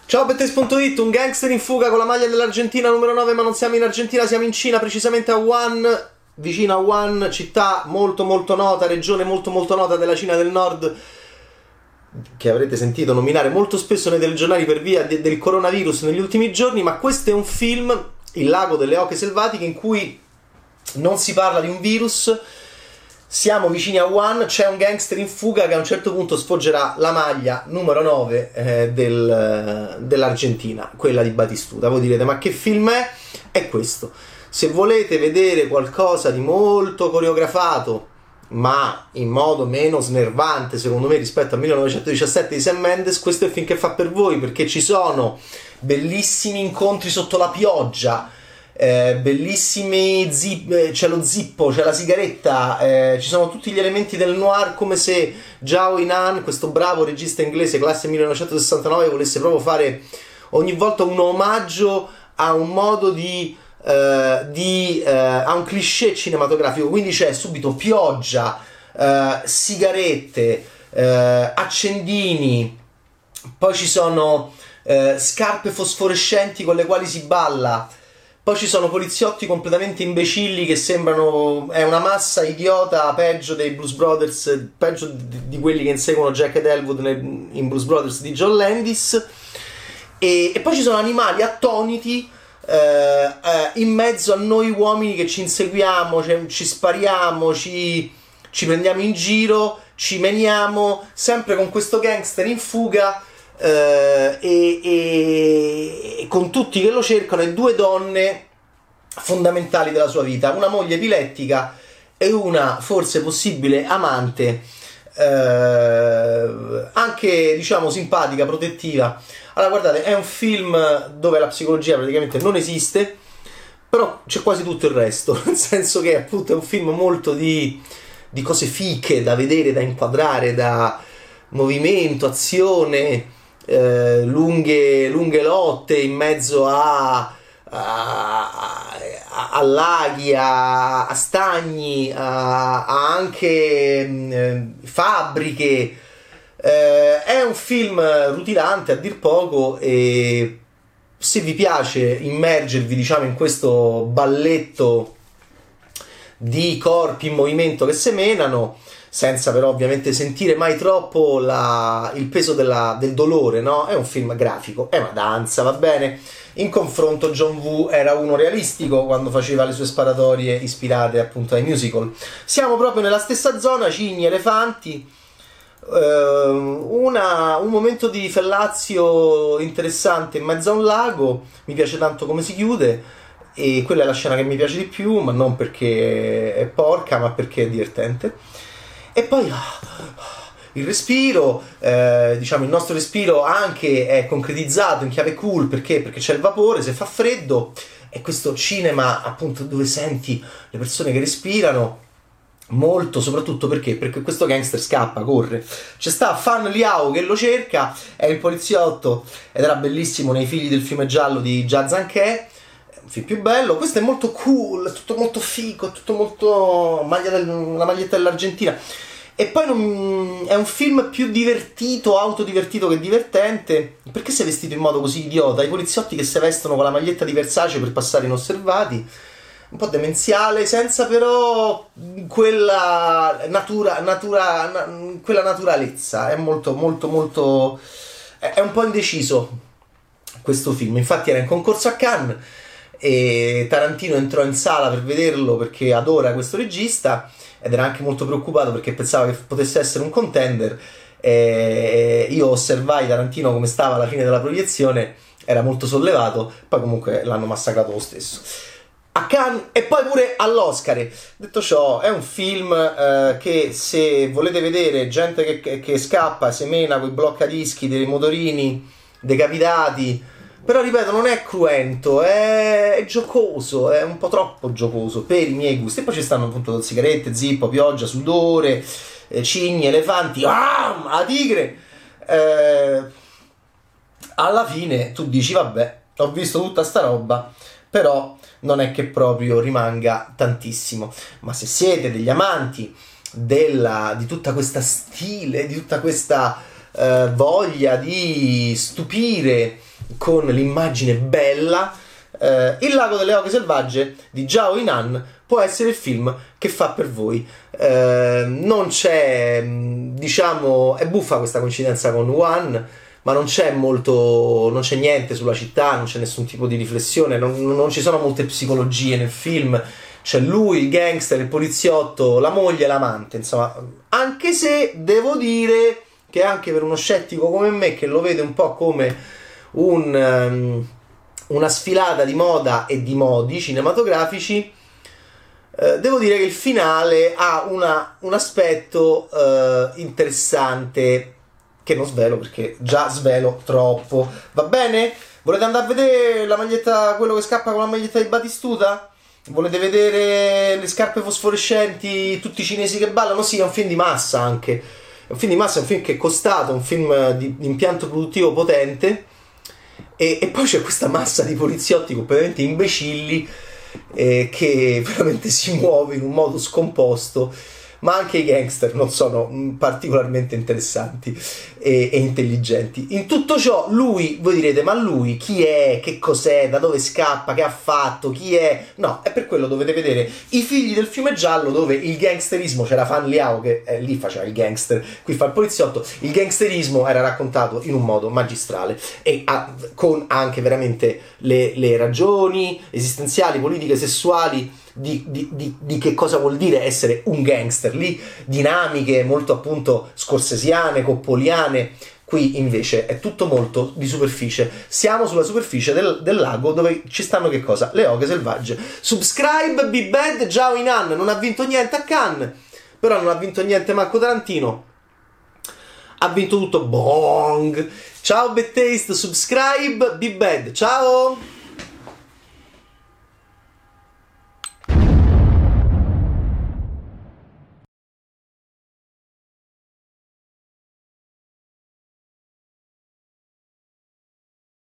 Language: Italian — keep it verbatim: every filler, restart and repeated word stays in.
Ciao Bettes punto it, un gangster in fuga con la maglia dell'Argentina numero nove, ma non siamo in Argentina, siamo in Cina, precisamente a Wuhan, vicino a Wuhan, città molto molto nota, regione molto molto nota della Cina del Nord, che avrete sentito nominare molto spesso nei telegiornali per via de- del coronavirus negli ultimi giorni. Ma questo è un film, Il lago delle oche selvatiche, in cui non si parla di un virus. Siamo vicini a Wuhan, c'è un gangster in fuga che a un certo punto sfoggerà la maglia numero nove eh, del, dell'Argentina, quella di Batistuta. Voi direte, ma che film è? È questo. Se volete vedere qualcosa di molto coreografato, ma in modo meno snervante, secondo me, rispetto al millenovecentodiciassette di Sam Mendes, questo è il film che fa per voi, perché ci sono bellissimi incontri sotto la pioggia, Eh, bellissimi zip, c'è lo zippo, c'è la sigaretta, eh, ci sono tutti gli elementi del noir, come se Zhao Yinan, questo bravo regista inglese classe millenovecentosessantanove, volesse proprio fare ogni volta un omaggio a un modo di, eh, di eh, a un cliché cinematografico. Quindi c'è subito pioggia, eh, sigarette, eh, accendini, poi ci sono eh, scarpe fosforescenti con le quali si balla. Poi ci sono poliziotti completamente imbecilli che sembrano... è una massa idiota, peggio dei Blues Brothers, peggio di, di quelli che inseguono Jack ed Elwood nel, in Blues Brothers di John Landis. E, e poi ci sono animali attoniti eh, eh, in mezzo a noi uomini che ci inseguiamo, cioè, ci spariamo, ci, ci prendiamo in giro, ci meniamo, sempre con questo gangster in fuga. Uh, e, e, e con tutti che lo cercano, e due donne fondamentali della sua vita, una moglie epilettica e una forse possibile amante, uh, anche diciamo simpatica, protettiva. Allora guardate, è un film dove la psicologia praticamente non esiste, però c'è quasi tutto il resto, nel senso che appunto è un film molto di, di cose fiche da vedere, da inquadrare, da movimento, azione, Eh, lunghe, lunghe lotte in mezzo a, a, a, a laghi, a, a stagni, a, a anche eh, fabbriche. Eh, è un film rutilante a dir poco, e se vi piace immergervi, diciamo, in questo balletto di corpi in movimento che semenano, senza però ovviamente sentire mai troppo la, il peso della, del dolore, no? È un film grafico, è una danza, va bene? In confronto John Woo era uno realistico quando faceva le sue sparatorie ispirate appunto ai musical. Siamo proprio nella stessa zona, cigni, elefanti, eh, una, un momento di fellazio interessante in mezzo a un lago. Mi piace tanto come si chiude, e quella è la scena che mi piace di più, ma non perché è porca, ma perché è divertente. E poi il respiro, eh, diciamo il nostro respiro anche è concretizzato in chiave cool, perché? Perché c'è il vapore, se fa freddo, e questo cinema appunto dove senti le persone che respirano molto, soprattutto perché? Perché questo gangster scappa, corre. C'è sta Fan Liao che lo cerca, è il poliziotto, ed era bellissimo nei Figli del fiume giallo di Jia Zhangke, un film più bello. Questo è molto cool, è tutto molto figo, è tutto molto maglia del, la maglietta dell'Argentina. E poi non, è un film più divertito, autodivertito che divertente. Perché sei vestito in modo così idiota? I poliziotti che si vestono con la maglietta di Versace per passare inosservati, un po' demenziale, senza però quella natura, natura na, quella naturalezza. È molto molto molto è, è un po' indeciso questo film. Infatti era in concorso a Cannes e Tarantino entrò in sala per vederlo perché adora questo regista, ed era anche molto preoccupato perché pensava che potesse essere un contender. E io osservai Tarantino come stava alla fine della proiezione, era molto sollevato, poi comunque l'hanno massacrato lo stesso a Cannes e poi pure all'Oscar. Detto ciò, è un film eh, che, se volete vedere gente che, che, che scappa, semena con i bloccadischi dei motorini decapitati, però ripeto, non è cruento, è, è giocoso, è un po' troppo giocoso per i miei gusti. E poi ci stanno appunto sigarette, zippo, pioggia, sudore, eh, cigni, elefanti, ah, la tigre. Eh, alla fine tu dici, vabbè, ho visto tutta sta roba, però non è che proprio rimanga tantissimo. Ma se siete degli amanti della, di tutta questa stile, di tutta questa eh, voglia di stupire con l'immagine bella. Uh, Il lago delle oche selvagge di Zhao Yinan può essere il film che fa per voi. Uh, non c'è, diciamo, è buffa questa coincidenza con One, ma non c'è molto, non c'è niente sulla città, non c'è nessun tipo di riflessione, non, non ci sono molte psicologie nel film. C'è lui, il gangster, il poliziotto, la moglie e l'amante, insomma, anche se devo dire che anche per uno scettico come me, che lo vede un po' come un... Um, una sfilata di moda e di modi cinematografici, eh, devo dire che il finale ha una, un aspetto eh, interessante che non svelo perché già svelo troppo. Va bene? Volete andare a vedere la maglietta, quello che scappa con la maglietta di Batistuta? Volete vedere le scarpe fosforescenti, tutti i cinesi che ballano? Sì, è un film di massa anche. È un film di massa, è un film che è costato, un film di, di impianto produttivo potente. E, e poi c'è questa massa di poliziotti completamente imbecilli eh, che veramente si muove in un modo scomposto, ma anche i gangster non sono particolarmente interessanti e, e intelligenti. In tutto ciò, lui, voi direte, ma lui chi è, che cos'è, da dove scappa, che ha fatto, chi è? No, è per quello dovete vedere I figli del fiume giallo, dove il gangsterismo, c'era Fan Liao che eh, lì faceva il gangster, qui fa il poliziotto, il gangsterismo era raccontato in un modo magistrale e ha, con anche veramente le, le ragioni esistenziali, politiche, sessuali, Di, di, di, di che cosa vuol dire essere un gangster. Lì dinamiche molto appunto scorsesiane, coppoliane. Qui invece è tutto molto di superficie. Siamo sulla superficie del, del lago dove ci stanno che cosa? Le oche selvagge. Subscribe, be bad, Zhao Yinan non ha vinto niente a Cannes, però non ha vinto niente manco Tarantino, ha vinto tutto Bong. Ciao Bad Taste, subscribe, be bad, ciao.